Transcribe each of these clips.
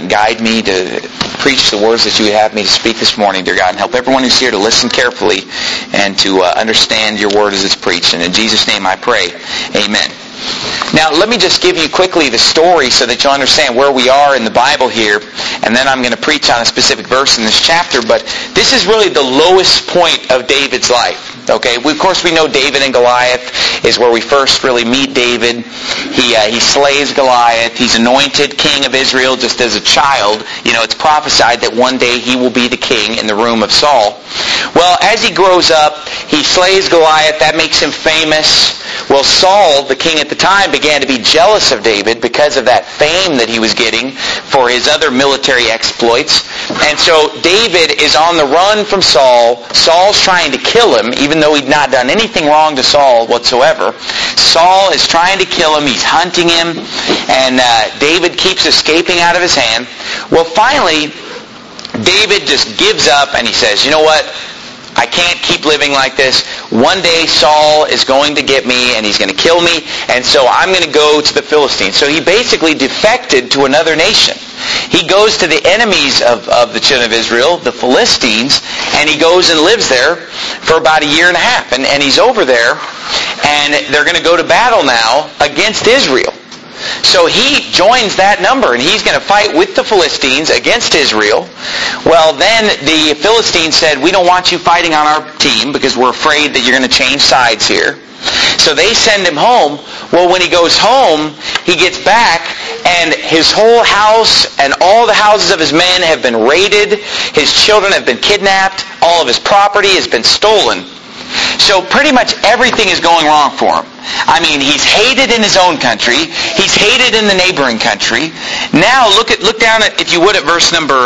and guide me to preach the words that you would have me to speak this morning, dear God, and help everyone who's here to listen carefully and to understand your word as it's preached. And in Jesus' name I pray, amen. Now, let me just give you quickly the story so that you'll understand where we are in the Bible here, and then I'm going to preach on a specific verse in this chapter, but this is really the lowest point of David's life. Okay, of course we know David and Goliath is where we first really meet David. He slays Goliath. He's anointed king of Israel just as a child. You know, it's prophesied that one day he will be the king in the room of Saul. Well, as he grows up, he slays Goliath. That makes him famous. Well, Saul, the king at the time, began to be jealous of David because of that fame that he was getting for his other military exploits. And so David is on the run from Saul. Saul's trying to kill him, even though he'd not done anything wrong to Saul whatsoever. Saul is trying to kill him. He's hunting him. And David keeps escaping out of his hand. Well, finally, David just gives up and he says, you know what? I can't keep living like this. One day Saul is going to get me and he's going to kill me, and so I'm going to go to the Philistines. So he basically defected to another nation. He goes to the enemies of the children of Israel, the Philistines, and he goes and lives there for about a year and a half. And he's over there, and they're going to go to battle now against Israel. So he joins that number, and he's going to fight with the Philistines against Israel. Well, then the Philistines said, we don't want you fighting on our team because we're afraid that you're going to change sides here. So they send him home. Well, when he goes home, he gets back, and his whole house and all the houses of his men have been raided. His children have been kidnapped. All of his property has been stolen. So pretty much everything is going wrong for him. I mean, he's hated in his own country. He's hated in the neighboring country. Now look down at, if you would, at verse number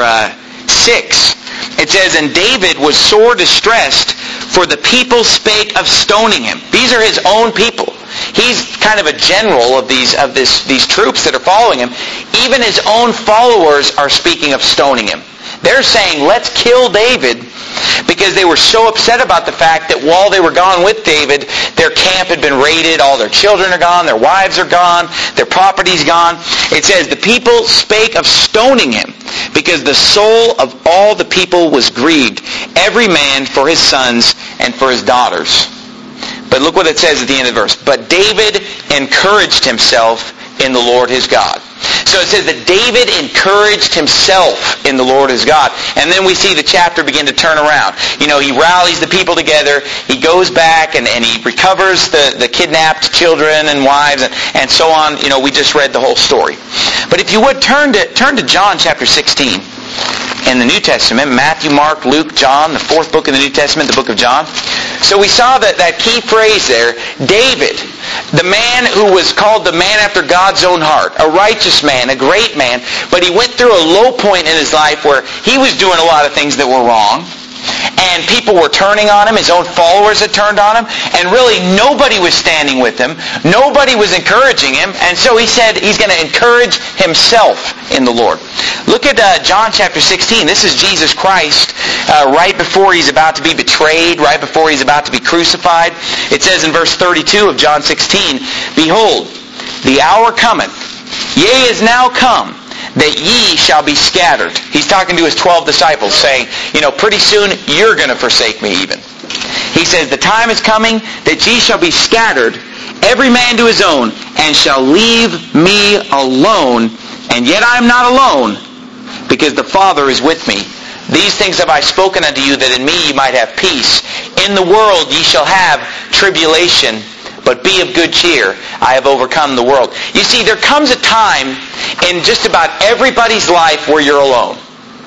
6. It says, and David was sore distressed, for the people spake of stoning him. These are his own people. He's kind of a general of these troops that are following him. Even his own followers are speaking of stoning him. They're saying, let's kill David, because they were so upset about the fact that while they were gone with David, their camp had been raided, all their children are gone, their wives are gone, their property's gone. It says, the people spake of stoning him, because the soul of all the people was grieved, every man for his sons and for his daughters. But look what it says at the end of the verse. But David encouraged himself in the Lord his God. So it says that David encouraged himself in the Lord his God. And then we see the chapter begin to turn around. You know, he rallies the people together. He goes back and he recovers the kidnapped children and wives and so on. You know, we just read the whole story. But if you would, turn to John chapter 16 in the New Testament. Matthew, Mark, Luke, John, the fourth book of the New Testament, the book of John. So we saw that key phrase there, David, the man who was called the man after God's own heart, a righteous man, a great man, but he went through a low point in his life where he was doing a lot of things that were wrong, and people were turning on him. His own followers had turned on him, and really nobody was standing with him. Nobody was encouraging him, and so he said he's going to encourage himself in the Lord. Look at John chapter 16. This is Jesus Christ right before he's about to be betrayed, right before he's about to be crucified. It says in verse 32 of John 16, behold, the hour cometh, yea, is now come, that ye shall be scattered. He's talking to his 12 disciples saying, you know, pretty soon you're going to forsake me even. He says, the time is coming that ye shall be scattered, every man to his own, and shall leave me alone. And yet I am not alone, because the Father is with me. These things have I spoken unto you, that in me ye might have peace. In the world ye shall have tribulation, but be of good cheer. I have overcome the world. You see, there comes a time in just about everybody's life where you're alone.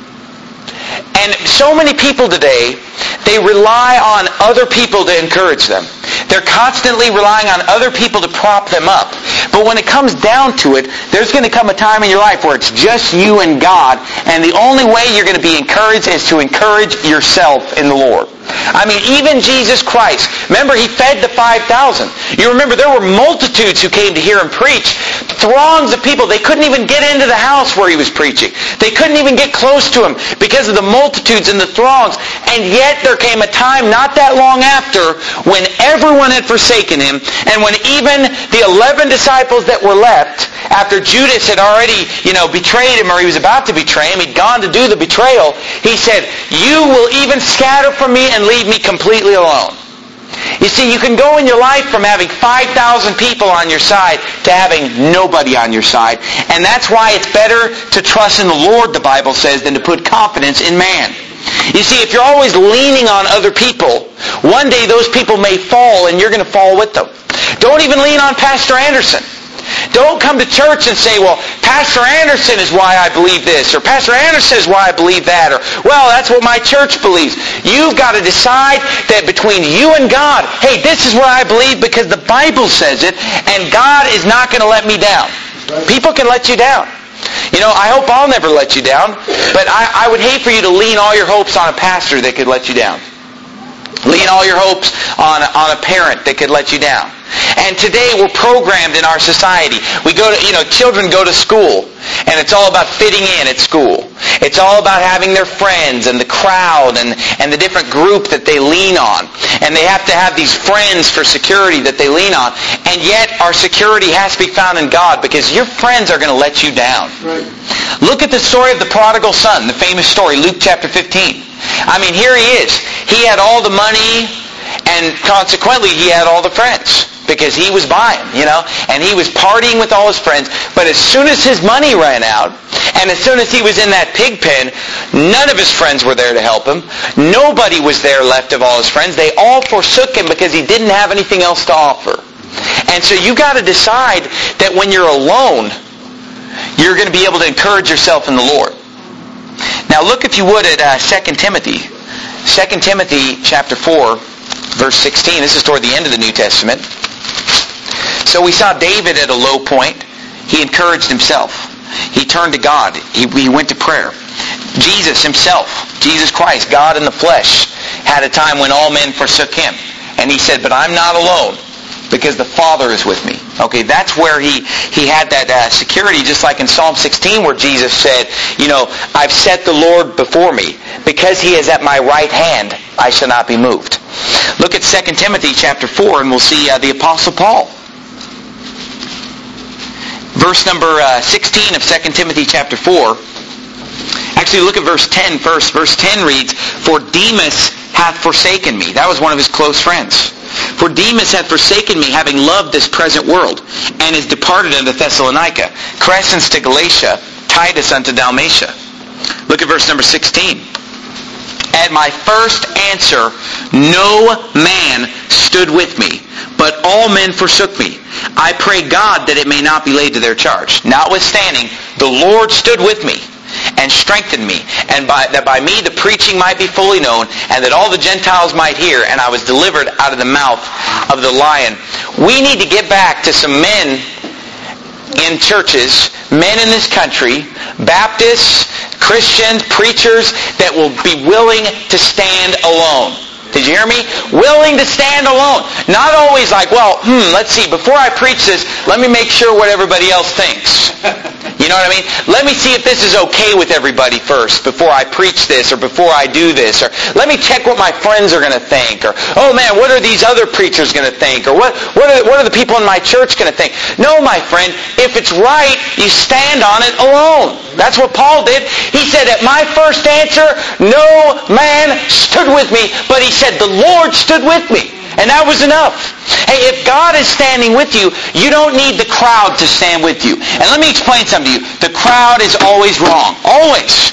And so many people today, they rely on other people to encourage them. They're constantly relying on other people to prop them up. But when it comes down to it, there's going to come a time in your life where it's just you and God, and the only way you're going to be encouraged is to encourage yourself in the Lord. I mean, even Jesus Christ, remember, he fed the 5,000. You remember, there were multitudes who came to hear him preach. Throngs of people. They couldn't even get into the house where he was preaching. They couldn't even get close to him because of the multitudes and the throngs. And yet there came a time not that long after when everyone had forsaken him, and when even the 11 disciples that were left, after Judas had already, betrayed him, or he was about to betray him, he'd gone to do the betrayal, he said, "You will even scatter from me and leave me completely alone." You see, you can go in your life from having 5,000 people on your side to having nobody on your side. And that's why it's better to trust in the Lord, the Bible says, than to put confidence in man. You see, if you're always leaning on other people, one day those people may fall and you're going to fall with them. Don't even lean on Pastor Anderson. Don't come to church and say, "Well, Pastor Anderson is why I believe this," or "Pastor Anderson is why I believe that," or "Well, that's what my church believes." You've got to decide that between you and God, hey, this is what I believe because the Bible says it, and God is not going to let me down. People can let you down. I hope I'll never let you down, but I would hate for you to lean all your hopes on a pastor that could let you down. Lean all your hopes on a parent that could let you down. And today we're programmed in our society. We go to, children go to school, and it's all about fitting in at school. It's all about having their friends and the crowd and the different group that they lean on. And they have to have these friends for security that they lean on. And yet our security has to be found in God, because your friends are going to let you down. Right. Look at the story of the prodigal son, the famous story, Luke chapter 15. Here he is. He had all the money, and consequently he had all the friends, because he was buying, and he was partying with all his friends. But as soon as his money ran out, and as soon as he was in that pig pen, none of his friends were there to help him. Nobody was there left of all his friends. They all forsook him because he didn't have anything else to offer. And so you got to decide that when you're alone, you're going to be able to encourage yourself in the Lord. Now look, if you would, at 2 Timothy. 2 Timothy chapter 4, verse 16. This is toward the end of the New Testament. So we saw David at a low point. He encouraged himself. He turned to God. He went to prayer. Jesus himself, Jesus Christ, God in the flesh, had a time when all men forsook him. And he said, "But I'm not alone, because the Father is with me." Okay, that's where he had that security, just like in Psalm 16 where Jesus said, "I've set the Lord before me. Because he is at my right hand, I shall not be moved." Look at 2 Timothy chapter 4, and we'll see the Apostle Paul. Verse number 16 of 2 Timothy chapter 4. Actually, look at verse 10 first. Verse 10 reads, "For Demas hath forsaken me." That was one of his close friends. "For Demas hath forsaken me, having loved this present world, and is departed unto Thessalonica. Crescens to Galatia, Titus unto Dalmatia." Look at verse number 16. "At my first answer, no man stood with me, but all men forsook me. I pray God that it may not be laid to their charge. Notwithstanding, the Lord stood with me and strengthened me, and that by me the preaching might be fully known, and that all the Gentiles might hear, and I was delivered out of the mouth of the lion." We need to get back to some men in churches, men in this country, Baptists, Christians, preachers, that will be willing to stand alone. Did you hear me? Willing to stand alone. Not always like, let's see, before I preach this, let me make sure what everybody else thinks. You know what I mean? Let me see if this is okay with everybody first before I preach this, or before I do this, or let me check what my friends are going to think, or, oh man, what are these other preachers going to think, or what are the people in my church going to think? No, my friend, if it's right, you stand on it alone. That's what Paul did. He said, "At my first answer, no man stood with me," but he said, "The Lord stood with me." And that was enough. Hey, if God is standing with you, you don't need the crowd to stand with you. And let me explain something to you. The crowd is always wrong. Always.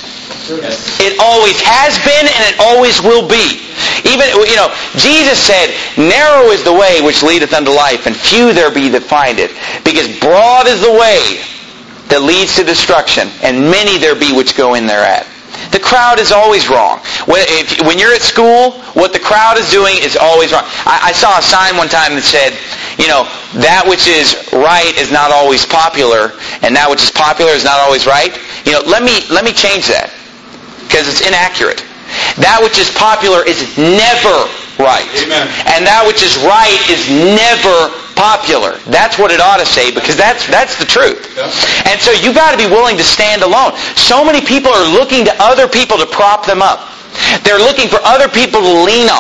It always has been, and it always will be. Even, Jesus said, "Narrow is the way which leadeth unto life, and few there be that find it. Because broad is the way that leads to destruction, and many there be which go in thereat." The crowd is always wrong. When you're at school, what the crowd is doing is always wrong. I saw a sign one time that said, that which is right is not always popular, and that which is popular is not always right. Let me change that, because it's inaccurate. That which is popular is never right. Amen. And that which is right is never popular. That's what it ought to say, because that's the truth. Yeah. And so you got to be willing to stand alone. So many people are looking to other people to prop them up. They're looking for other people to lean on.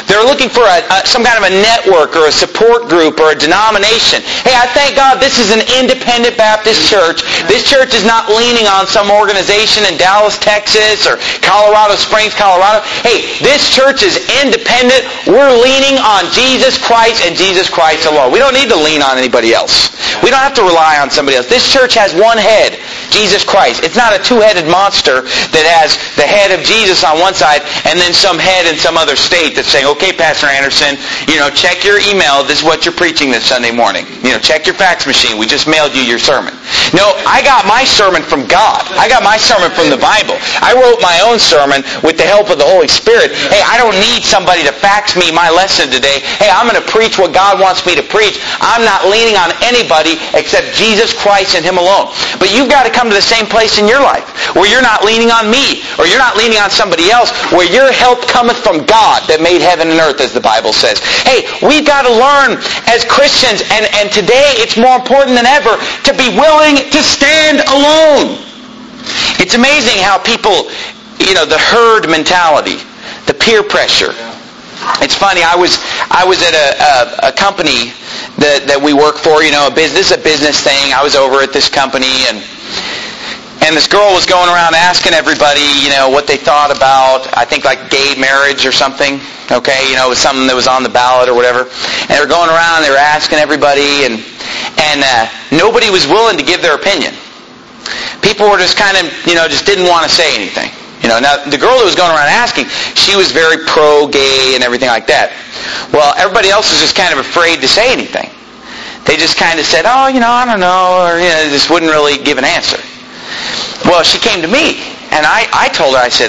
They're looking for some kind of a network or a support group or a denomination. Hey, I thank God this is an independent Baptist church. This church is not leaning on some organization in Dallas, Texas or Colorado Springs, Colorado. Hey, this church is independent. We're leaning on Jesus Christ and Jesus Christ alone. We don't need to lean on anybody else. We don't have to rely on somebody else. This church has one head, Jesus Christ. It's not a two-headed monster that has the head of Jesus on one side and then some head in some other state that's saying, okay, Pastor Anderson, check your email. This is what you're preaching this Sunday morning. Check your fax machine. We just mailed you your sermon. No, I got my sermon from God. I got my sermon from the Bible. I wrote my own sermon with the help of the Holy Spirit. Hey, I don't need somebody to fax me my lesson today. Hey, I'm going to preach what God wants me to preach. I'm not leaning on anybody except Jesus Christ and Him alone. But you've got to come to the same place in your life where you're not leaning on me or you're not leaning on somebody else, where your help cometh from God that made heaven and earth, as the Bible says. Hey, we've got to learn as Christians, and today it's more important than ever, to be willing to stand alone. It's amazing how people, the herd mentality, the peer pressure. It's funny, I was at a company that we work for, this is a business thing. I was over at this company, and this girl was going around asking everybody, what they thought about, I think like gay marriage or something. Okay, it was something that was on the ballot or whatever. And they were going around, they were asking everybody, and nobody was willing to give their opinion. People were just kind of, just didn't want to say anything. Now, the girl that was going around asking, she was very pro-gay and everything like that. Well, everybody else was just kind of afraid to say anything. They just kind of said, I don't know, or just wouldn't really give an answer. Well, she came to me, and I told her, I said,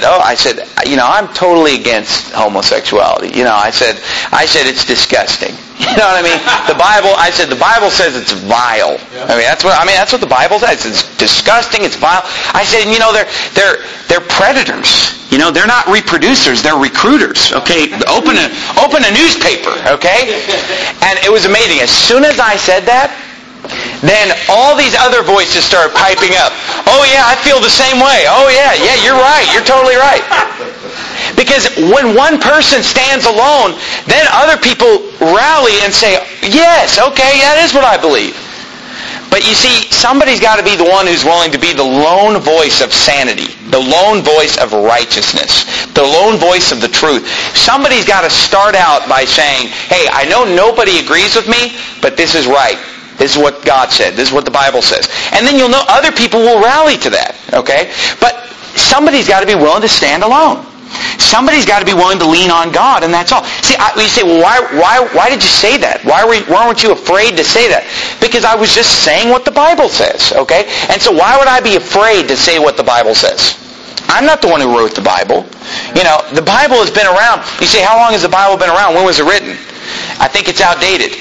I'm totally against homosexuality. I said it's disgusting. You know what I mean? The Bible says it's vile. Yeah. That's what the Bible says. It's disgusting. It's vile. I said, they're predators. They're not reproducers. They're recruiters. Okay, open a newspaper. Okay, and it was amazing. As soon as I said that, then all these other voices started piping up. Oh yeah, I feel the same way. Oh yeah, you're right. You're totally right. Because when one person stands alone, then other people rally and say, yes, okay, that is what I believe. But you see, somebody's got to be the one who's willing to be the lone voice of sanity, the lone voice of righteousness, the lone voice of the truth. Somebody's got to start out by saying, hey, I know nobody agrees with me, but this is right. This is what God said. This is what the Bible says. And then you'll know other people will rally to that, okay? But somebody's got to be willing to stand alone. Somebody's got to be willing to lean on God, and that's all. See, you say, well, why did you say that? Why weren't you afraid to say that? Because I was just saying what the Bible says, okay? And so why would I be afraid to say what the Bible says? I'm not the one who wrote the Bible. The Bible has been around. You say, how long has the Bible been around? When was it written? I think it's outdated.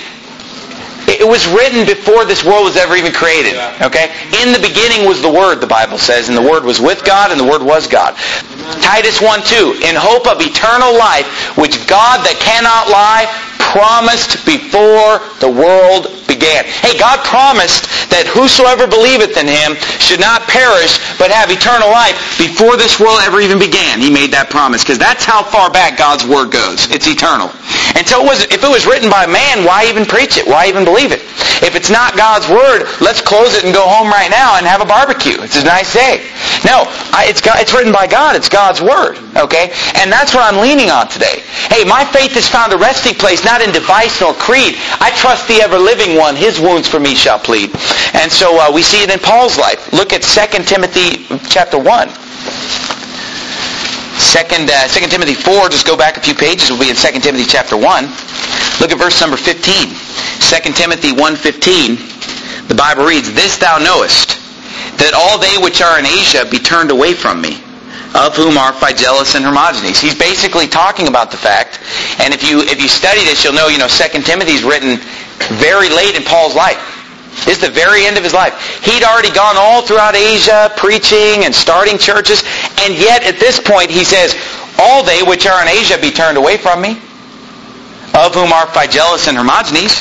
It was written before this world was ever even created. Okay? In the beginning was the Word, the Bible says, and the Word was with God, and the Word was God. Titus 1:2, in hope of eternal life, which God that cannot lie promised before the world began. Hey, God promised that whosoever believeth in Him should not perish, but have eternal life before this world ever even began. He made that promise, because that's how far back God's Word goes. It's eternal. And so if it was written by man, why even preach it? Why even believe it? If it's not God's Word, let's close it and go home right now and have a barbecue. It's a nice day. No, it's written by God. It's God's Word. Okay? And that's what I'm leaning on today. Hey, my faith has found a resting place, not in device nor creed. I trust the ever-living one. His wounds for me shall plead. And so we see it in Paul's life. Look at 2 Timothy chapter 1. 2 Timothy 4, just go back a few pages, we'll be in 2 Timothy chapter 1. Look at verse number 15. 2 Timothy 1:15, the Bible reads, This thou knowest, that all they which are in Asia be turned away from me, of whom are Phygelus and Hermogenes. He's basically talking about the fact, and if you study this, you'll know, 2 Timothy's written very late in Paul's life. This is the very end of his life. He'd already gone all throughout Asia preaching and starting churches, and yet at this point he says, all they which are in Asia be turned away from me, of whom are Phygelus and Hermogenes.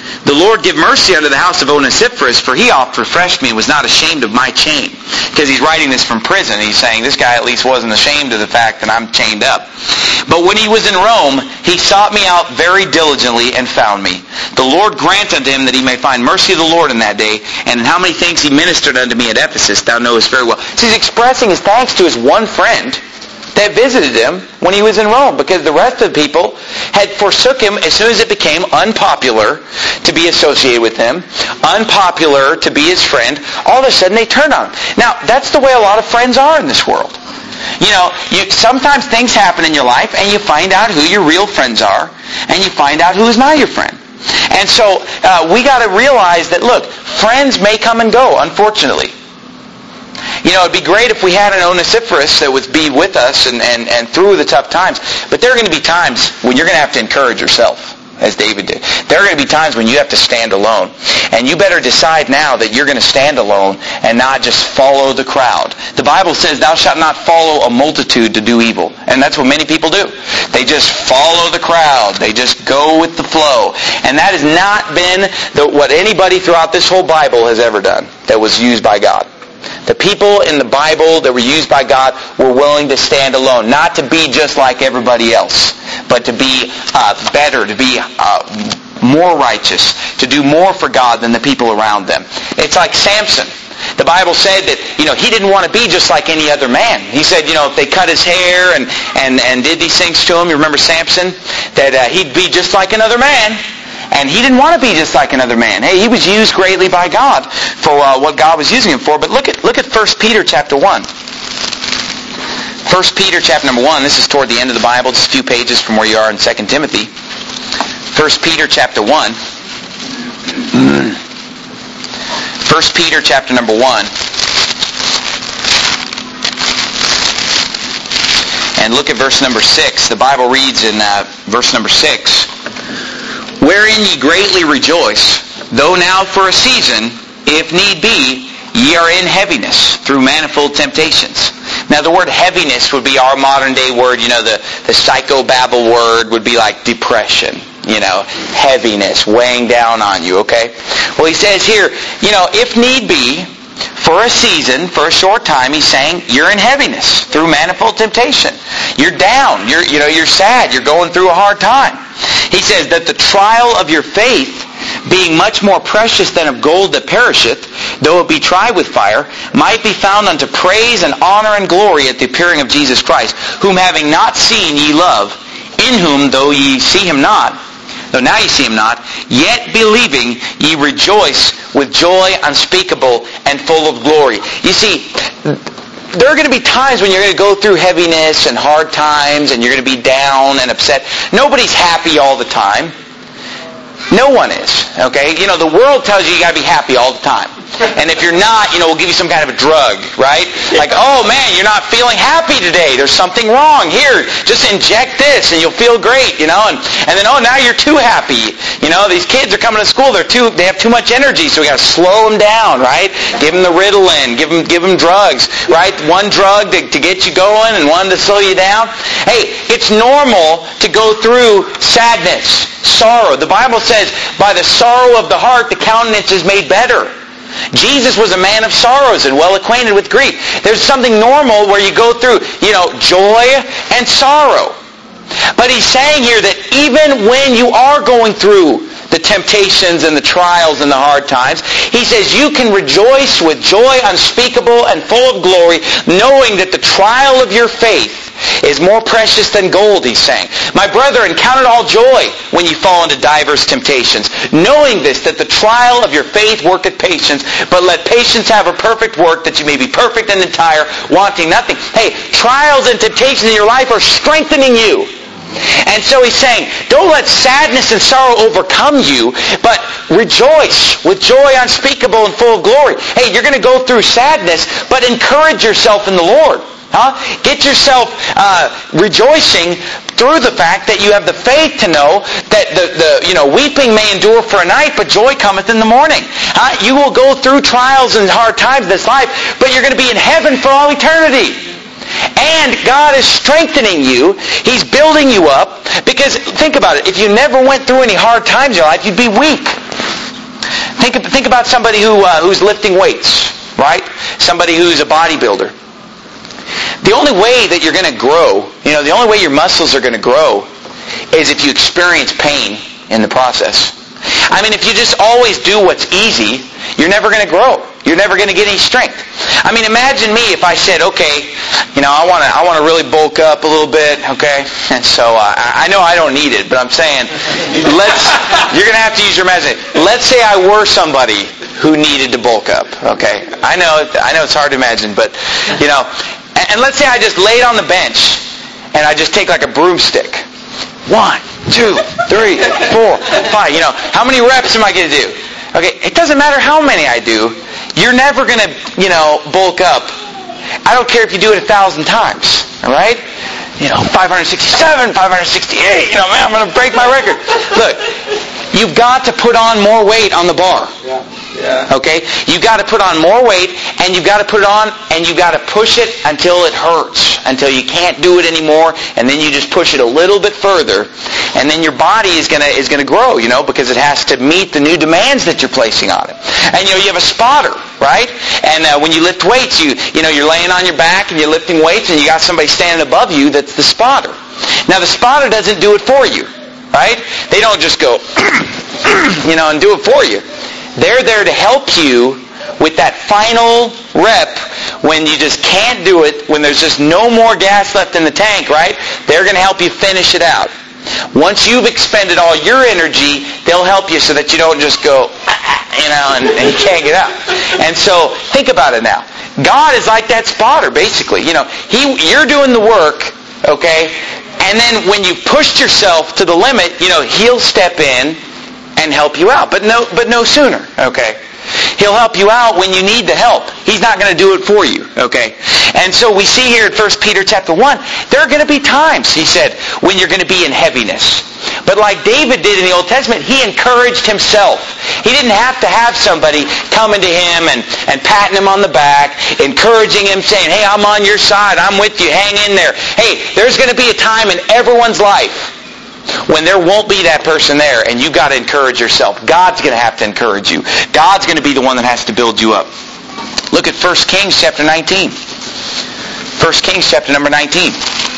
The Lord give mercy unto the house of Onesiphorus, for he oft refreshed me and was not ashamed of my chain. Because he's writing this from prison. He's saying, this guy at least wasn't ashamed of the fact that I'm chained up. But when he was in Rome, he sought me out very diligently and found me. The Lord grant unto him that he may find mercy of the Lord in that day, and in how many things he ministered unto me at Ephesus, thou knowest very well. So he's expressing his thanks to his one friend that visited him when he was in Rome, because the rest of the people had forsook him as soon as it became unpopular to be associated with him, unpopular to be his friend. All of a sudden they turned on him. Now, that's the way a lot of friends are in this world. Sometimes things happen in your life and you find out who your real friends are, and you find out who is not your friend. And so we got to realize that, look, friends may come and go, unfortunately. It'd be great if we had an Onesiphorus that would be with us and through the tough times. But there are going to be times when you're going to have to encourage yourself, as David did. There are going to be times when you have to stand alone. And you better decide now that you're going to stand alone and not just follow the crowd. The Bible says, thou shalt not follow a multitude to do evil. And that's what many people do. They just follow the crowd. They just go with the flow. And that has not been what anybody throughout this whole Bible has ever done that was used by God. The people in the Bible that were used by God were willing to stand alone, not to be just like everybody else, but to be better, to be more righteous, to do more for God than the people around them. It's like Samson. The Bible said that, he didn't want to be just like any other man. He said, if they cut his hair and did these things to him, you remember Samson? That he'd be just like another man. And he didn't want to be just like another man. Hey, he was used greatly by God for what God was using him for. But look at 1 Peter chapter 1. 1 Peter chapter number 1. This is toward the end of the Bible. Just a few pages from where you are in 2 Timothy. 1 Peter chapter 1. 1 Peter chapter number 1. And look at verse number 6. The Bible reads in verse number 6. Wherein ye greatly rejoice, though now for a season, if need be, ye are in heaviness through manifold temptations. Now the word heaviness would be our modern day word. The psychobabble word would be like depression. Heaviness, weighing down on you, okay? Well, he says here, if need be, for a season, for a short time, he's saying, you're in heaviness through manifold temptation. You're down. You're sad. You're going through a hard time. He says that the trial of your faith, being much more precious than of gold that perisheth, though it be tried with fire, might be found unto praise and honor and glory at the appearing of Jesus Christ, whom having not seen ye love, in whom, though ye see him not, though now ye see him not, yet believing ye rejoice with joy unspeakable and full of glory. You see, there are going to be times when you're going to go through heaviness and hard times and you're going to be down and upset. Nobody's happy all the time. No one is, okay? The world tells you got to be happy all the time. And if you're not, we'll give you some kind of a drug, right? Like, oh man, you're not feeling happy today. There's something wrong. Here, just inject this and you'll feel great, And then, oh, now you're too happy. These kids are coming to school. They have too much energy, so we got to slow them down, right? Give them the Ritalin. Give them drugs, right? One drug to get you going and one to slow you down. Hey, it's normal to go through sadness, sorrow. The Bible says, by the sorrow of the heart, the countenance is made better. Jesus was a man of sorrows and well acquainted with grief. There's something normal where you go through, joy and sorrow. But he's saying here that even when you are going through the temptations and the trials and the hard times, he says you can rejoice with joy unspeakable and full of glory, knowing that the trial of your faith is more precious than gold, he's saying. My brethren, count it all joy when you fall into divers temptations, knowing this, that the trial of your faith worketh patience, but let patience have a perfect work, that you may be perfect and entire, wanting nothing. Hey, trials and temptations in your life are strengthening you. And so he's saying, don't let sadness and sorrow overcome you, but rejoice with joy unspeakable and full of glory. Hey, you're going to go through sadness, but encourage yourself in the Lord. Get yourself rejoicing through the fact that you have the faith to know that the weeping may endure for a night, but joy cometh in the morning. You will go through trials and hard times in this life, but you're going to be in heaven for all eternity. And God is strengthening you. He's building you up. Because think about it. If you never went through any hard times in your life, you'd be weak. Think about somebody who's lifting weights, right? Somebody who's a bodybuilder. The only way that you're going to grow, the only way your muscles are going to grow is if you experience pain in the process. I mean, if you just always do what's easy, you're never going to grow. You're never going to get any strength. I mean, imagine me if I said, okay, I want to really bulk up a little bit, okay? And so I know I don't need it, but I'm saying, you're going to have to use your imagination. Let's say I were somebody who needed to bulk up, okay? I know it's hard to imagine, but, and let's say I just laid on the bench and I just take like a broomstick. 1, 2, 3, 4, 5. How many reps am I going to do? Okay, it doesn't matter how many I do. You're never going to, bulk up. I don't care if you do it 1,000 times. All right? 567, 568. Man, I'm going to break my record. Look, you've got to put on more weight on the bar. Yeah. Okay? You've got to put on more weight, and you've got to put it on, and you've got to push it until it hurts, until you can't do it anymore, and then you just push it a little bit further, and then your body is gonna grow, because it has to meet the new demands that you're placing on it. And you have a spotter, right? And when you lift weights, you're laying on your back and you're lifting weights, and you got somebody standing above you that's the spotter. Now the spotter doesn't do it for you, right? They don't just go, and do it for you. They're there to help you with that final rep when you just can't do it, when there's just no more gas left in the tank, right? They're going to help you finish it out. Once you've expended all your energy, they'll help you so that you don't just go, and you can't get out. And so, think about it now. God is like that spotter, basically. You're doing the work, okay? And then when you've pushed yourself to the limit, He'll step in and help you out. But no sooner, okay? He'll help you out when you need the help. He's not going to do it for you, okay? And so we see here in 1 Peter chapter 1, there are going to be times, he said, when you're going to be in heaviness. But like David did in the Old Testament, he encouraged himself. He didn't have to have somebody coming to him and patting him on the back, encouraging him, saying, hey, I'm on your side, I'm with you, hang in there. Hey, there's going to be a time in everyone's life when there won't be that person there, and you've got to encourage yourself. God's going to have to encourage you. God's going to be the one that has to build you up. Look at 1 Kings chapter 19. 1 Kings chapter number 19.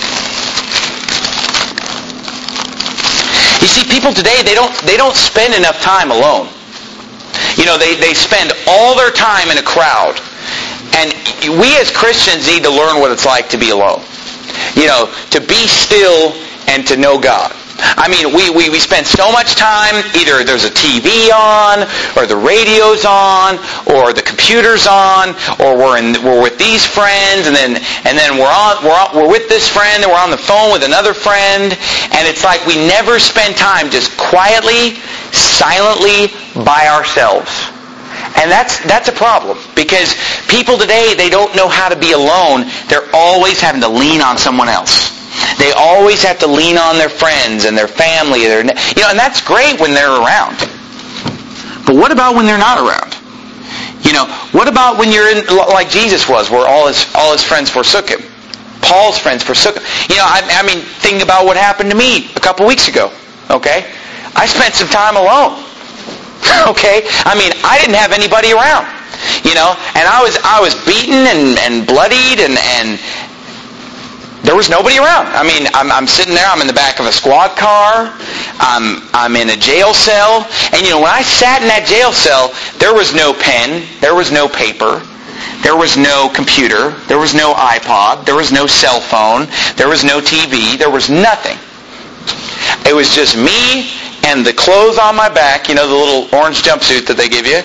You see, people today, they don't spend enough time alone. They spend all their time in a crowd. And we as Christians need to learn what it's like to be alone. To be still and to know God. I mean, we spend so much time, either there's a TV on, or the radio's on, or the computer's on, or we're with these friends, and then we're with this friend, and we're on the phone with another friend, and it's like we never spend time just quietly, silently by ourselves. And that's a problem, because people today, they don't know how to be alone. They're always having to lean on someone else. They always have to lean on their friends and their family. And that's great when they're around. But what about when they're not around? What about when you're in, like Jesus was, where all his friends forsook him? Paul's friends forsook him. I mean, think about what happened to me a couple weeks ago. Okay? I spent some time alone. Okay? I mean, I didn't have anybody around. And I was beaten and bloodied and there was nobody around. I mean, I'm sitting there. I'm in the back of a squad car. I'm in a jail cell. And when I sat in that jail cell, there was no pen. There was no paper. There was no computer. There was no iPod. There was no cell phone. There was no TV. There was nothing. It was just me and the clothes on my back. The little orange jumpsuit that they give you.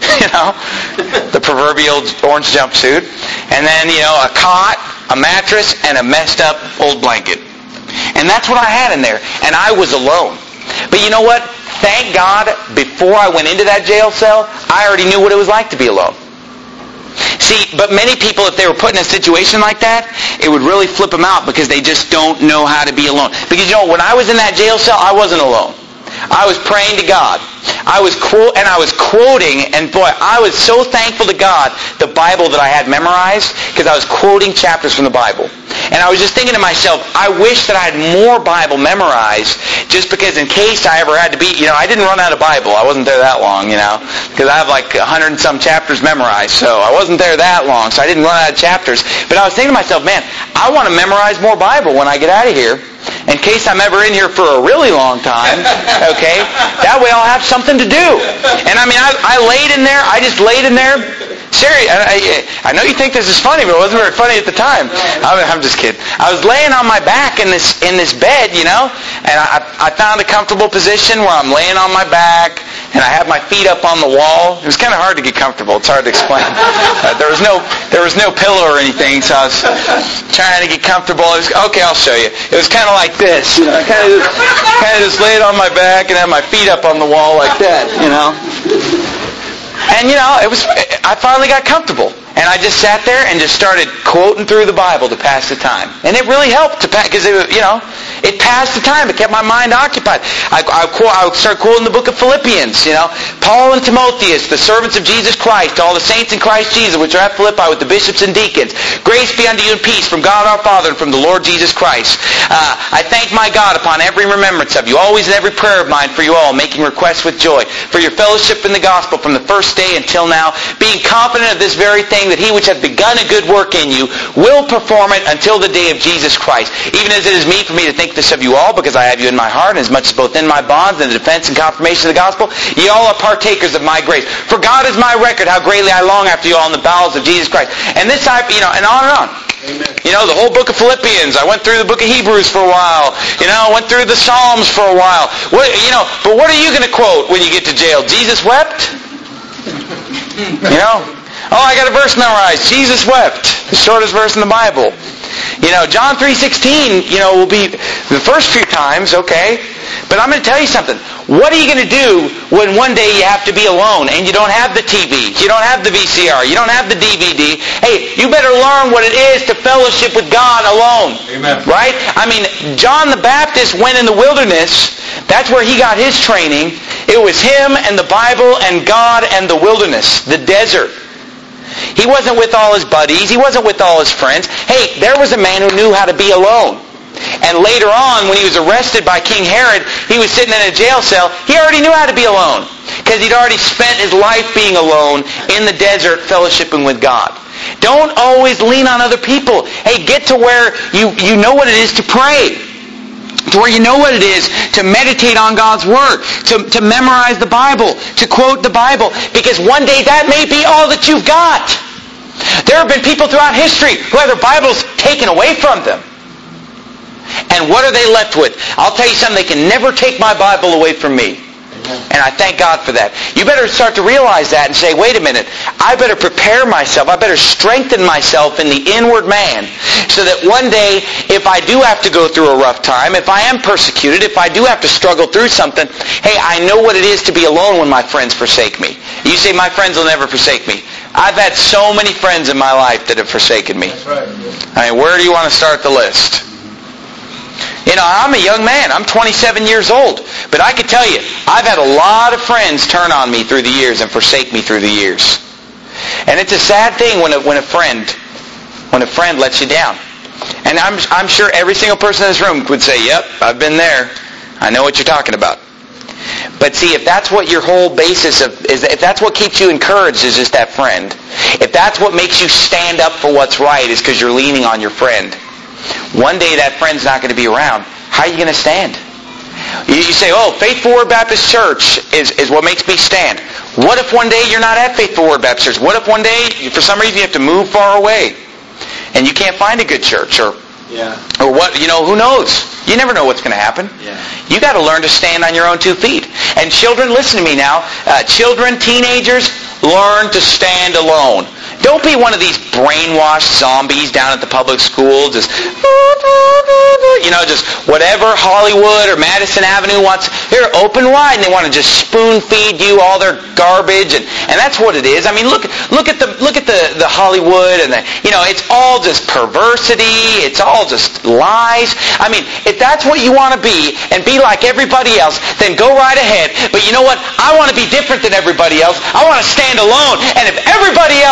The proverbial orange jumpsuit. And then, a cot, a mattress, and a messed up old blanket. And that's what I had in there. And I was alone. But you know what? Thank God, before I went into that jail cell, I already knew what it was like to be alone. See, but many people, if they were put in a situation like that, it would really flip them out because they just don't know how to be alone. Because when I was in that jail cell, I wasn't alone. I was praying to God. I was quoting, and boy, I was so thankful to God, the Bible that I had memorized, because I was quoting chapters from the Bible. And I was just thinking to myself, I wish that I had more Bible memorized, just because in case I ever had to be, I didn't run out of Bible. I wasn't there that long, because I have like 100 and some chapters memorized, so I wasn't there that long, so I didn't run out of chapters. But I was thinking to myself, man, I want to memorize more Bible when I get out of here, in case I'm ever in here for a really long time, okay? That way I'll have something to do. And I mean, I laid in there, I just laid in there. Seriously, I know you think this is funny, but it wasn't very funny at the time. I'm just kidding. I was laying on my back in this bed, and I found a comfortable position where I'm laying on my back, and I have my feet up on the wall. It was kind of hard to get comfortable. It's hard to explain. There was no pillow or anything, so I was trying to get comfortable. Okay, I'll show you. It was kind of like this. I kind of just laid on my back and had my feet up on the wall like that, And I finally got comfortable. And I just sat there and just started quoting through the Bible to pass the time. And it really helped because it passed the time. It kept my mind occupied. I started quoting the book of Philippians, Paul and Timotheus, the servants of Jesus Christ, all the saints in Christ Jesus, which are at Philippi with the bishops and deacons. Grace be unto you and peace from God our Father and from the Lord Jesus Christ. I thank my God upon every remembrance of you, always in every prayer of mine for you all, making requests with joy, for your fellowship in the gospel from the first day until now, being confident of this very thing, that he which hath begun a good work in you will perform it until the day of Jesus Christ. Even as it is meet for me to think this of you all, because I have you in my heart, and as much as both in my bonds and the defense and confirmation of the gospel, ye all are partakers of my grace. For God is my record, how greatly I long after you all in the bowels of Jesus Christ. And this type, and on and on. Amen. The whole book of Philippians. I went through the book of Hebrews for a while. I went through the Psalms for a while. But what are you going to quote when you get to jail? Jesus wept? Oh, I got a verse memorized. Jesus wept. The shortest verse in the Bible. John 3:16, will be the first few times, okay? But I'm going to tell you something. What are you going to do when one day you have to be alone and you don't have the TV, you don't have the VCR, you don't have the DVD? Hey, you better learn what it is to fellowship with God alone. Amen. Right? I mean, John the Baptist went in the wilderness. That's where he got his training. It was him and the Bible and God and the wilderness, the desert. He wasn't with all his buddies. He wasn't with all his friends. Hey, there was a man who knew how to be alone. And later on, when he was arrested by King Herod, he was sitting in a jail cell. He already knew how to be alone, because he'd already spent his life being alone in the desert fellowshipping with God. Don't always lean on other people. Hey, get to where you know what it is to pray. To where you know what it is to meditate on God's Word, to memorize the Bible, to quote the Bible, because one day that may be all that you've got. There have been people throughout history who had their Bibles taken away from them. And what are they left with? I'll tell you something, they can never take my Bible away from me. And I thank God for that. You better start to realize that and say, wait a minute, I better prepare myself, I better strengthen myself in the inward man, so that one day, if I do have to go through a rough time, if I am persecuted, if I do have to struggle through something, hey, I know what it is to be alone when my friends forsake me. You say, my friends will never forsake me. I've had so many friends in my life that have forsaken me. That's right. I mean, where do you want to start the list? I'm a young man. I'm 27 years old. But I can tell you, I've had a lot of friends turn on me through the years and forsake me through the years. And it's a sad thing when a friend lets you down. And I'm sure every single person in this room would say, yep, I've been there. I know what you're talking about. But see, if that's what your whole basis if that's what keeps you encouraged is just that friend, if that's what makes you stand up for what's right is because you're leaning on your friend, one day that friend's not going to be around. How are you going to stand? You say, oh, Faithful Word Baptist Church is what makes me stand. What if one day you're not at Faithful Word Baptist Church? What if one day, for some reason, you have to move far away and you can't find a good church? Or what, who knows? You never know what's going to happen. Yeah. You got to learn to stand on your own 2 feet. And children, listen to me now. Children, teenagers, learn to stand alone. Don't be one of these brainwashed zombies down at the public school, just whatever Hollywood or Madison Avenue wants. Here, open wide, and they want to just spoon feed you all their garbage, and that's what it is. I mean, look at the Hollywood, and it's all just perversity. It's all just lies. I mean, if that's what you want to be and be like everybody else, then go right ahead. But you know what? I want to be different than everybody else. I want to stand alone. And if everybody else goes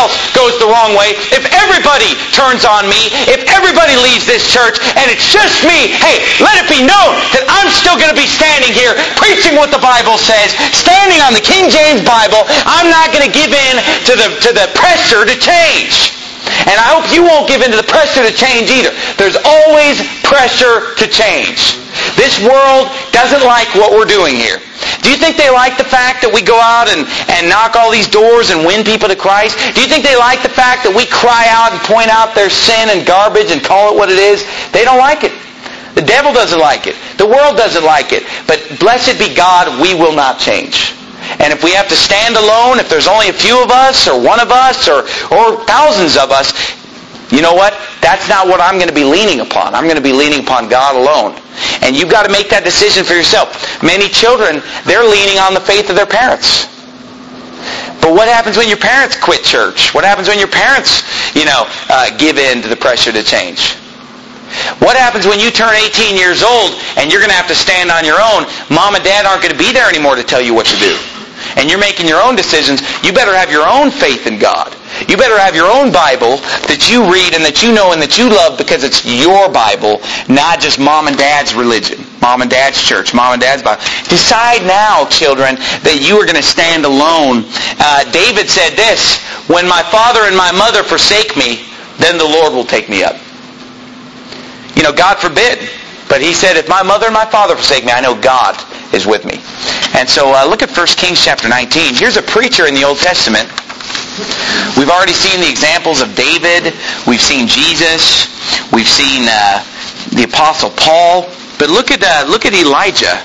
goes the wrong way, if everybody turns on me, if everybody leaves this church, and it's just me, hey, let it be known that I'm still going to be standing here preaching what the Bible says, standing on the King James Bible. I'm not going to give in to the pressure to change. And I hope you won't give in to the pressure to change either. There's always pressure to change. This world doesn't like what we're doing here. Do you think they like the fact that we go out and knock all these doors and win people to Christ? Do you think they like the fact that we cry out and point out their sin and garbage and call it what it is? They don't like it. The devil doesn't like it. The world doesn't like it. But blessed be God, we will not change. And if we have to stand alone, if there's only a few of us or one of us or thousands of us, you know what? That's not what I'm going to be leaning upon. I'm going to be leaning upon God alone. And you've got to make that decision for yourself. Many children, they're leaning on the faith of their parents. But what happens when your parents quit church? What happens when your parents, give in to the pressure to change? What happens when you turn 18 years old and you're going to have to stand on your own? Mom and Dad aren't going to be there anymore to tell you what to do. And you're making your own decisions. You better have your own faith in God. You better have your own Bible that you read and that you know and that you love because it's your Bible, not just Mom and Dad's religion, Mom and Dad's church, Mom and Dad's Bible. Decide now, children, that you are going to stand alone. David said this, "When my father and my mother forsake me, then the Lord will take me up." God forbid. But he said, if my mother and my father forsake me, I know God is with me. And so look at 1 Kings chapter 19. Here's a preacher in the Old Testament. We've already seen the examples of David. We've seen Jesus. We've seen the Apostle Paul. But look at Elijah.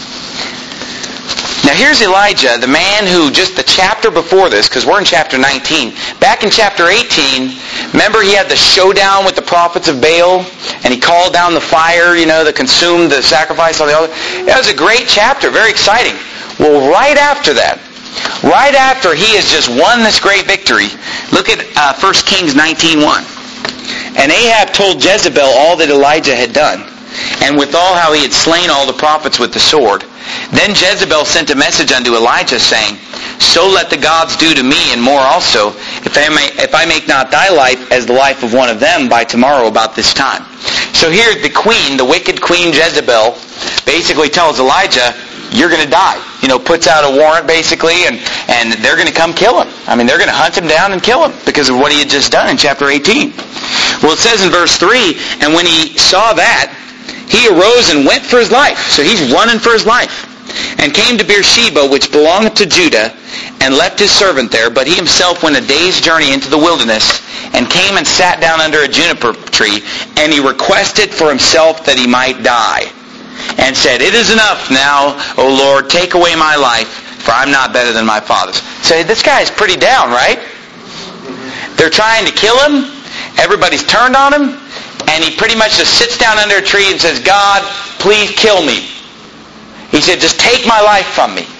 Now here's Elijah, the man who just the chapter before this, because we're in chapter 19. Back in chapter 18, remember he had the showdown with the prophets of Baal, and he called down the fire, that consumed the sacrifice on the altar. That was a great chapter, very exciting. Well, right after that, right after he has just won this great victory, look at 1 Kings 19:1. And Ahab told Jezebel all that Elijah had done, and withal how he had slain all the prophets with the sword. Then Jezebel sent a message unto Elijah, saying, So let the gods do to me, and more also, if I make not thy life as the life of one of them by tomorrow about this time. So here the queen, the wicked queen Jezebel, basically tells Elijah, you're going to die. Puts out a warrant basically, and they're going to come kill him. They're going to hunt him down and kill him because of what he had just done in chapter 18. Well, it says in verse 3, and when he saw that, he arose and went for his life. So he's running for his life. And came to Beersheba, which belongeth to Judah, and left his servant there. But he himself went a day's journey into the wilderness, and came and sat down under a juniper tree, and he requested for himself that he might die. And said, It is enough now, O Lord, take away my life, for I'm not better than my fathers. So this guy is pretty down, right? They're trying to kill him. Everybody's turned on him. And he pretty much just sits down under a tree and says, God, please kill me. He said, just take my life from me.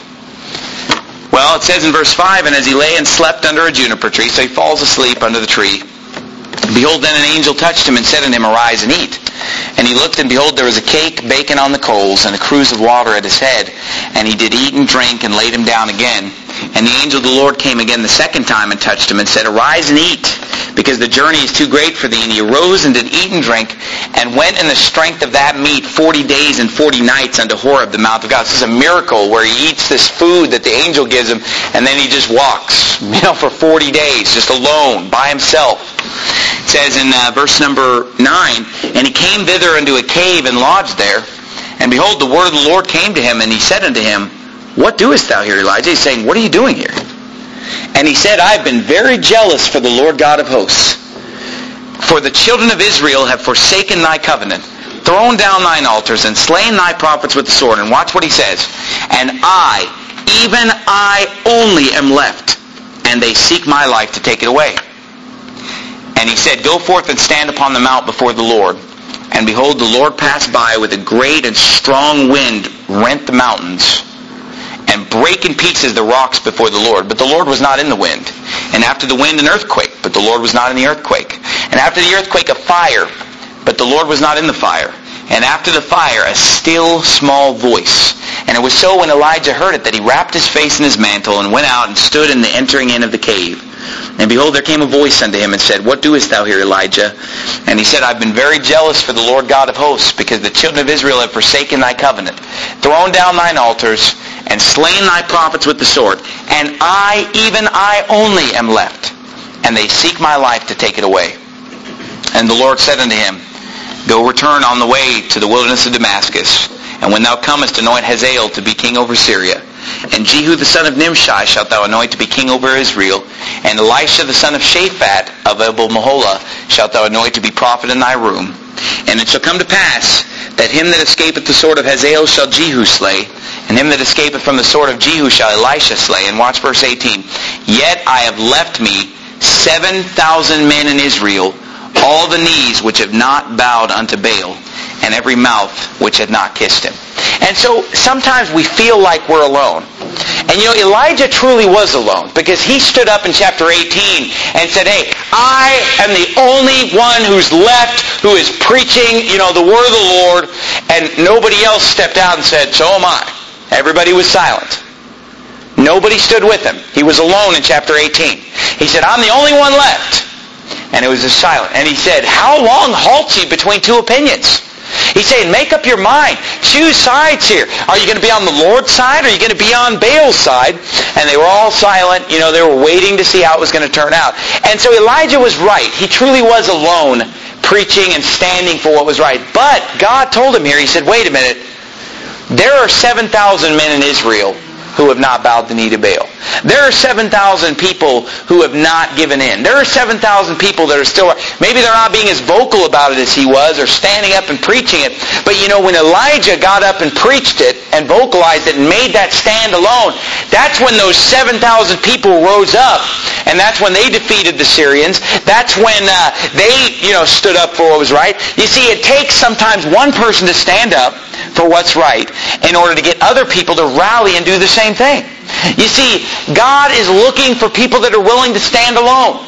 Well, it says in verse 5, and as he lay and slept under a juniper tree, so he falls asleep under the tree, behold, then an angel touched him and said unto him, Arise and eat. And he looked, and behold, there was a cake baking on the coals, and a cruse of water at his head. And he did eat and drink, and laid him down again. And the angel of the Lord came again the second time, and touched him, and said, Arise and eat, because the journey is too great for thee. And he arose and did eat and drink, and went in the strength of that meat 40 days and 40 nights unto Horeb, the mount of God. This is a miracle where he eats this food that the angel gives him, and then he just walks, for 40 days, just alone, by himself. It says in verse number 9, And he came thither unto a cave and lodged there. And behold, the word of the Lord came to him, and he said unto him, What doest thou here, Elijah? He's saying, what are you doing here? And he said, I have been very jealous for the Lord God of hosts. For the children of Israel have forsaken thy covenant, thrown down thine altars, and slain thy prophets with the sword. And watch what he says. And I, even I only am left, and they seek my life to take it away. And he said, Go forth and stand upon the mount before the Lord. And behold, the Lord passed by with a great and strong wind, rent the mountains, and brake in pieces the rocks before the Lord. But the Lord was not in the wind. And after the wind an earthquake, but the Lord was not in the earthquake. And after the earthquake a fire, but the Lord was not in the fire. And after the fire a still small voice. And it was so when Elijah heard it that he wrapped his face in his mantle and went out and stood in the entering in of the cave. And behold, there came a voice unto him and said, What doest thou here, Elijah? And he said, I've been very jealous for the Lord God of hosts, because the children of Israel have forsaken thy covenant, thrown down thine altars, and slain thy prophets with the sword. And I, even I only, am left, and they seek my life to take it away. And the Lord said unto him, Go return on the way to the wilderness of Damascus, and when thou comest, anoint Hazael to be king over Syria. And Jehu the son of Nimshi shalt thou anoint to be king over Israel. And Elisha the son of Shaphat of Abel-Meholah shalt thou anoint to be prophet in thy room. And it shall come to pass that him that escapeth the sword of Hazael shall Jehu slay, and him that escapeth from the sword of Jehu shall Elisha slay. And watch verse 18. Yet I have left me 7,000 men in Israel, all the knees which have not bowed unto Baal, and every mouth which had not kissed him. And so sometimes we feel like we're alone. And you know, Elijah truly was alone, because he stood up in chapter 18 and said, hey, I am the only one who's left who is preaching, the word of the Lord, and nobody else stepped out and said, so am I. Everybody was silent. Nobody stood with him. He was alone in chapter 18. He said, I'm the only one left. And it was just silent. And he said, how long halt ye between two opinions? He's saying, make up your mind. Choose sides here. Are you going to be on the Lord's side, or are you going to be on Baal's side? And they were all silent. They were waiting to see how it was going to turn out. And so Elijah was right. He truly was alone, preaching and standing for what was right. But God told him here, he said, wait a minute. There are 7,000 men in Israel who have not bowed the knee to Baal. There are 7,000 people who have not given in. There are 7,000 people that are still, maybe they're not being as vocal about it as he was, or standing up and preaching it. But when Elijah got up and preached it and vocalized it and made that stand alone, that's when those 7,000 people rose up. And that's when they defeated the Syrians. That's when they, stood up for what was right. You see, it takes sometimes one person to stand up for what's right in order to get other people to rally and do the same thing. You see, God is looking for people that are willing to stand alone.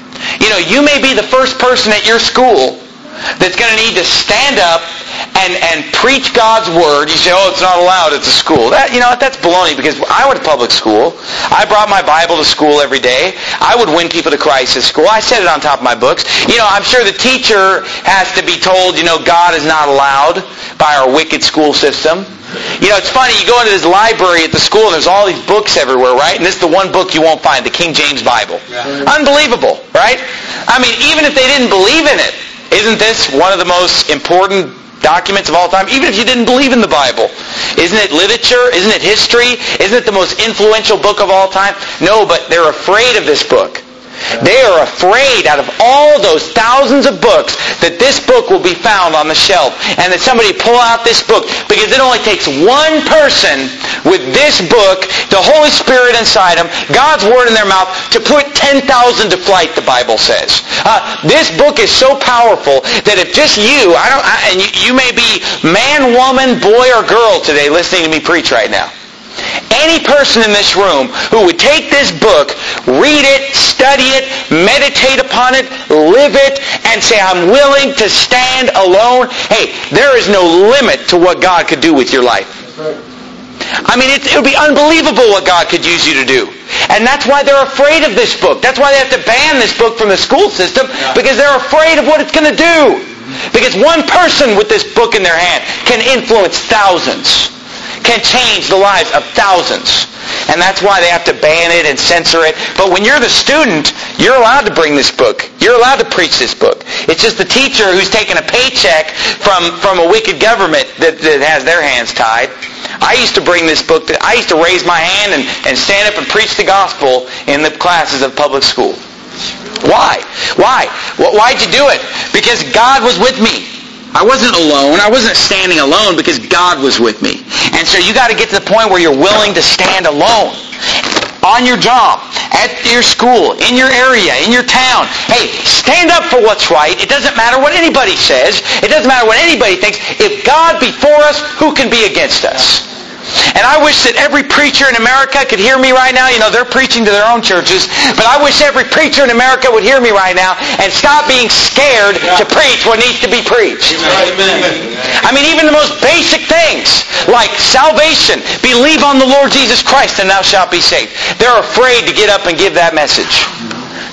You may be the first person at your school that's going to need to stand up and preach God's word. You say, oh, it's not allowed at the school. That's baloney, because I went to public school. I brought my Bible to school every day. I would win people to Christ at school. I said it on top of my books. I'm sure the teacher has to be told, God is not allowed by our wicked school system. It's funny, you go into this library at the school and there's all these books everywhere, right? And this is the one book you won't find, the King James Bible. Yeah. Unbelievable, right? I mean, even if they didn't believe in it, isn't this one of the most important documents of all time? Even if you didn't believe in the Bible. Isn't it literature? Isn't it history? Isn't it the most influential book of all time? No, but they're afraid of this book. They are afraid, out of all those thousands of books, that this book will be found on the shelf, and that somebody pull out this book, because it only takes one person with this book, the Holy Spirit inside them, God's Word in their mouth, to put 10,000 to flight, the Bible says. This book is so powerful that if just you, and you may be man, woman, boy, or girl today listening to me preach right now, any person in this room who would take this book, read it, study it, meditate upon it, live it, and say, I'm willing to stand alone, hey, there is no limit to what God could do with your life. I mean, it would be unbelievable what God could use you to do. And that's why they're afraid of this book. That's why they have to ban this book from the school system, because they're afraid of what it's going to do. Because one person with this book in their hand can influence thousands, can change the lives of thousands. And that's why they have to ban it and censor it. But when you're the student, you're allowed to bring this book. You're allowed to preach this book. It's just the teacher who's taking a paycheck from a wicked government that has their hands tied. I used to bring this book. I used to raise my hand and stand up and preach the gospel in the classes of public school. Why? Why'd you do it? Because God was with me. I wasn't alone. I wasn't standing alone, because God was with me. And so you got to get to the point where you're willing to stand alone. On your job, at your school, in your area, in your town. Hey, stand up for what's right. It doesn't matter what anybody says. It doesn't matter what anybody thinks. If God be for us, who can be against us? And I wish that every preacher in America could hear me right now. They're preaching to their own churches. But I wish every preacher in America would hear me right now and stop being scared to preach what needs to be preached. Amen. I mean, even the most basic things, like salvation, believe on the Lord Jesus Christ and thou shalt be saved. They're afraid to get up and give that message.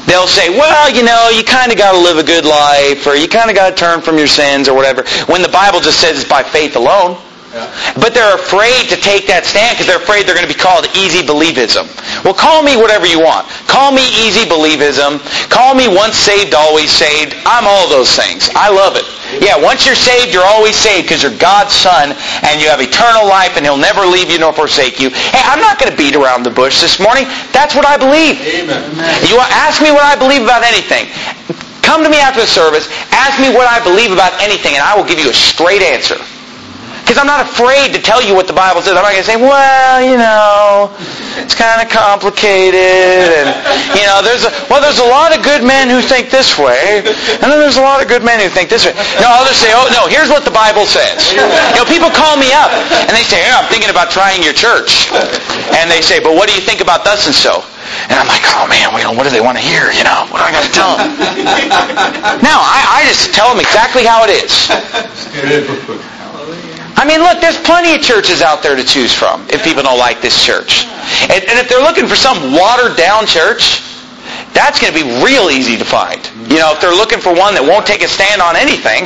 they'll say, well, you kind of got to live a good life, or you kind of got to turn from your sins, or whatever, when the Bible just says it's by faith alone. But they're afraid to take that stand because they're afraid they're going to be called easy believism. Well, call me whatever you want. Call me easy believism. Call me once saved, always saved. I'm all those things. I love it. Yeah, once you're saved, you're always saved because you're God's son and you have eternal life and He'll never leave you nor forsake you. Hey, I'm not going to beat around the bush this morning. That's what I believe. Amen. You ask me what I believe about anything. Come to me after the service. Ask me what I believe about anything and I will give you a straight answer. Because I'm not afraid to tell you what the Bible says. I'm not going to say, well, it's kind of complicated. And, there's a lot of good men who think this way. And then there's a lot of good men who think this way. No, I'll just say, here's what the Bible says. People call me up and they say, I'm thinking about trying your church. And they say, but what do you think about thus and so? And I'm like, oh man, what do they want to hear? What do I got to tell them? No, I just tell them exactly how it is. I mean, look, there's plenty of churches out there to choose from if people don't like this church. And if they're looking for some watered-down church, that's going to be real easy to find. If they're looking for one that won't take a stand on anything,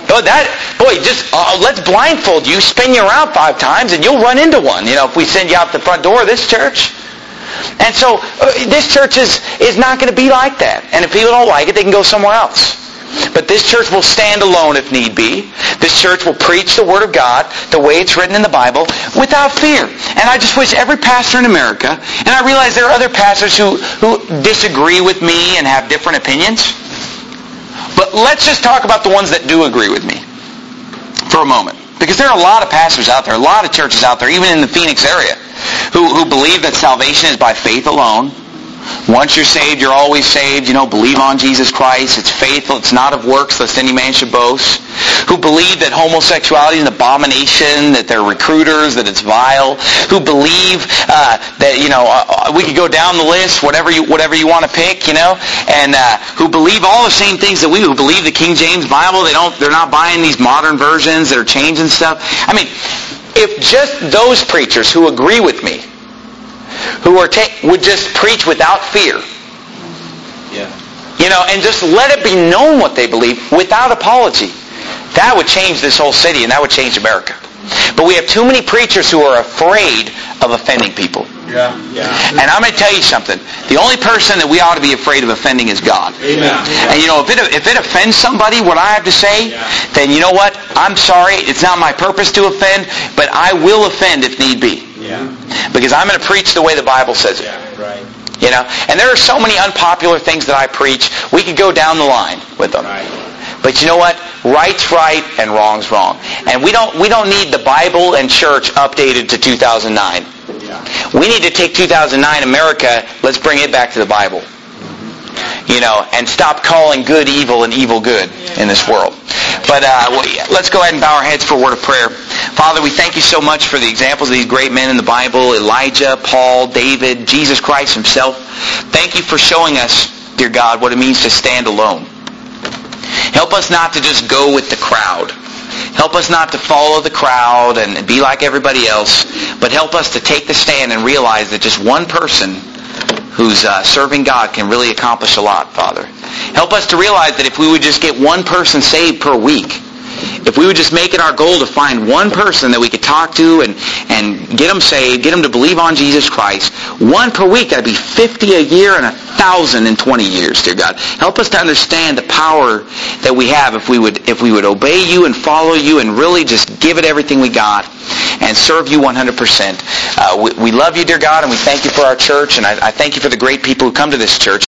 let's blindfold you, spin you around 5 times, and you'll run into one, if we send you out the front door of this church. And so this church is not going to be like that. And if people don't like it, they can go somewhere else. But this church will stand alone if need be. This church will preach the Word of God the way it's written in the Bible without fear. And I just wish every pastor in America, and I realize there are other pastors who disagree with me and have different opinions, but let's just talk about the ones that do agree with me for a moment. Because there are a lot of pastors out there, a lot of churches out there, even in the Phoenix area, who believe that salvation is by faith alone. Once you're saved, you're always saved. Believe on Jesus Christ. It's faithful. It's not of works, lest any man should boast. Who believe that homosexuality is an abomination, that they're recruiters, that it's vile. Who believe that, we could go down the list, whatever you want to pick, and who believe all the same things that we do. Who believe the King James Bible. They're not buying these modern versions that are changing stuff. I mean, if just those preachers who agree with me, who would just preach without fear. Yeah. And just let it be known what they believe without apology. That would change this whole city and that would change America. But we have too many preachers who are afraid of offending people. Yeah. And I'm going to tell you something. The only person that we ought to be afraid of offending is God. Amen. And if it offends somebody, what I have to say, then you know what? I'm sorry. It's not my purpose to offend, but I will offend if need be. Yeah. Because I'm going to preach the way the Bible says it. Yeah, right. And there are so many unpopular things that I preach. We could go down the line with them. Right. But you know what? Right's right and wrong's wrong. And we don't need the Bible and church updated to 2009. Yeah. We need to take 2009 America, let's bring it back to the Bible. And stop calling good evil and evil good in this world. But let's go ahead and bow our heads for a word of prayer. Father, we thank you so much for the examples of these great men in the Bible, Elijah, Paul, David, Jesus Christ himself. Thank you for showing us, dear God, what it means to stand alone. Help us not to just go with the crowd. Help us not to follow the crowd and be like everybody else, but help us to take the stand and realize that just one person who's serving God can really accomplish a lot, Father. Help us to realize that if we would just get one person saved per week, if we would just make it our goal to find one person that we could talk to and get them saved, get them to believe on Jesus Christ, one per week, that'd be 50 a year and 1,000 in 20 years, dear God. Help us to understand the power that we have if we would obey you and follow you and really just give it everything we got and serve you 100%. We love you, dear God, and we thank you for our church, and I thank you for the great people who come to this church.